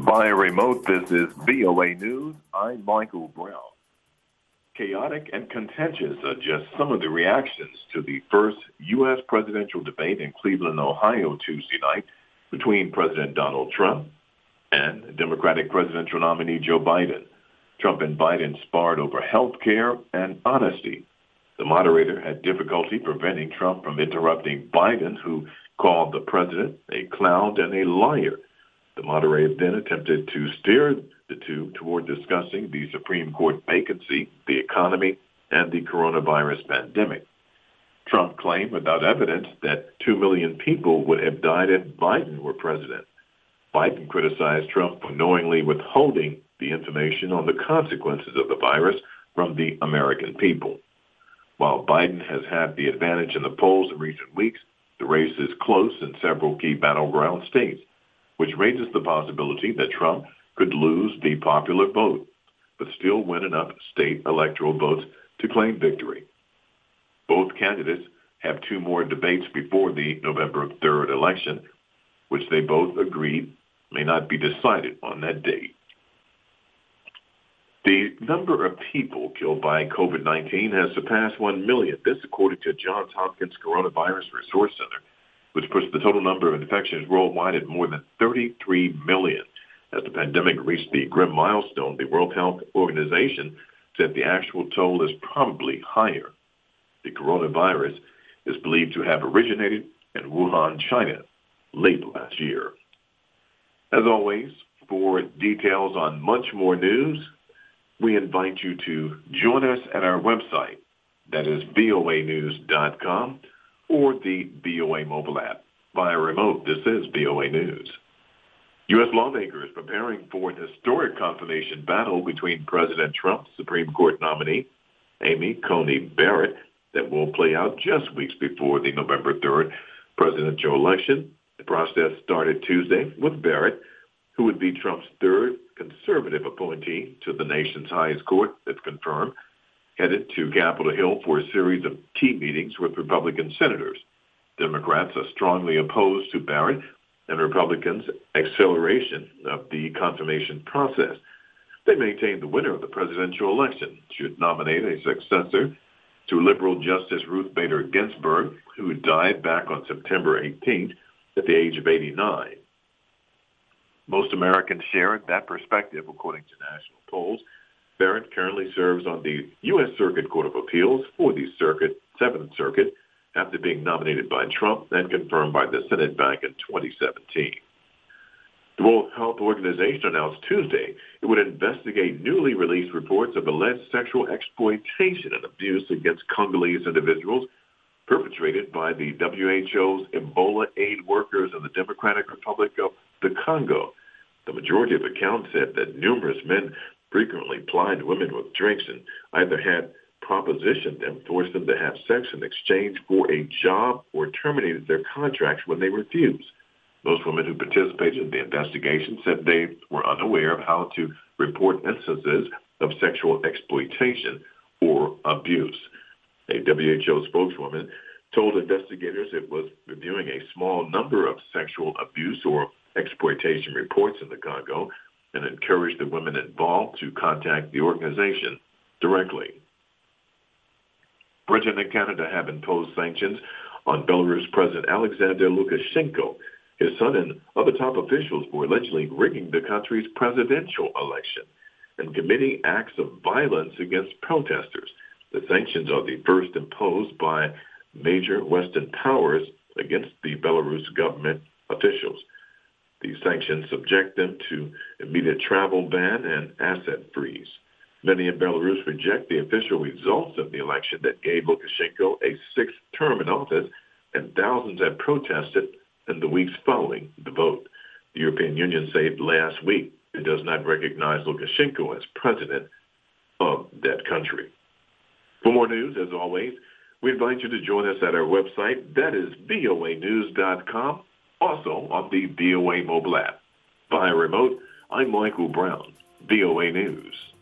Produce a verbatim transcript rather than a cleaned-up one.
Via remote, this is V O A News. I'm Michael Brown. Chaotic and contentious are just some of the reactions to the first U S presidential debate in Cleveland, Ohio, Tuesday night between President Donald Trump and Democratic presidential nominee Joe Biden. Trump and Biden sparred over health care and honesty. The moderator had difficulty preventing Trump from interrupting Biden, who called the president a clown and a liar. The moderator then attempted to steer the two toward discussing the Supreme Court vacancy, the economy, and the coronavirus pandemic. Trump claimed without evidence that two million people would have died if Biden were president. Biden criticized Trump for knowingly withholding the information on the consequences of the virus from the American people. While Biden has had the advantage in the polls in recent weeks, the race is close in several key battleground states, which raises the possibility that Trump could lose the popular vote, but still win enough state electoral votes to claim victory. Both candidates have two more debates before the November third election, which they both agreed may not be decided on that date. The number of people killed by COVID nineteen has surpassed one million. This according to Johns Hopkins Coronavirus Resource Center, which puts the total number of infections worldwide at more than thirty-three million. As the pandemic reached the grim milestone, the World Health Organization said the actual toll is probably higher. The coronavirus is believed to have originated in Wuhan, China, late last year. As always, for details on much more news, we invite you to join us at our website, that is V O A news dot com, or the V O A mobile app. Via remote, this is V O A News. U S lawmakers preparing for an historic confirmation battle between President Trump's Supreme Court nominee, Amy Coney Barrett, that will play out just weeks before the November third presidential election. The process started Tuesday with Barrett, who would be Trump's third conservative appointee to the nation's highest court, if confirmed, headed to Capitol Hill for a series of key meetings with Republican senators. Democrats are strongly opposed to Barrett and Republicans' acceleration of the confirmation process. They maintain the winner of the presidential election should nominate a successor to liberal Justice Ruth Bader Ginsburg, who died back on September eighteenth at the age of eighty-nine. Most Americans share that perspective, according to national polls. Barrett currently serves on the U S Circuit Court of Appeals for the Circuit, Seventh Circuit, after being nominated by Trump and confirmed by the Senate back in twenty seventeen. The World Health Organization announced Tuesday it would investigate newly released reports of alleged sexual exploitation and abuse against Congolese individuals perpetrated by the W H O's Ebola aid workers in the Democratic Republic of the Congo. The majority of accounts said that numerous men frequently plied women with drinks and either had propositioned them, forced them to have sex in exchange for a job, or terminated their contracts when they refused. Most women who participated in the investigation said they were unaware of how to report instances of sexual exploitation or abuse. A W H O spokeswoman told investigators it was reviewing a small number of sexual abuse or exploitation reports in the Congo and encouraged the women involved to contact the organization directly. Britain and Canada have imposed sanctions on Belarus President Alexander Lukashenko, his son, and other top officials for allegedly rigging the country's presidential election and committing acts of violence against protesters. The sanctions are the first imposed by major Western powers against the Belarus government officials. These sanctions subject them to immediate travel ban and asset freeze. Many in Belarus reject the official results of the election that gave Lukashenko a sixth term in office, and thousands have protested in the weeks following the vote. The European Union said last week it does not recognize Lukashenko as president of that country. For more news, as always, we invite you to join us at our website, that is V O A news dot com, also on the V O A mobile app. Via remote, I'm Michael Brown, V O A News.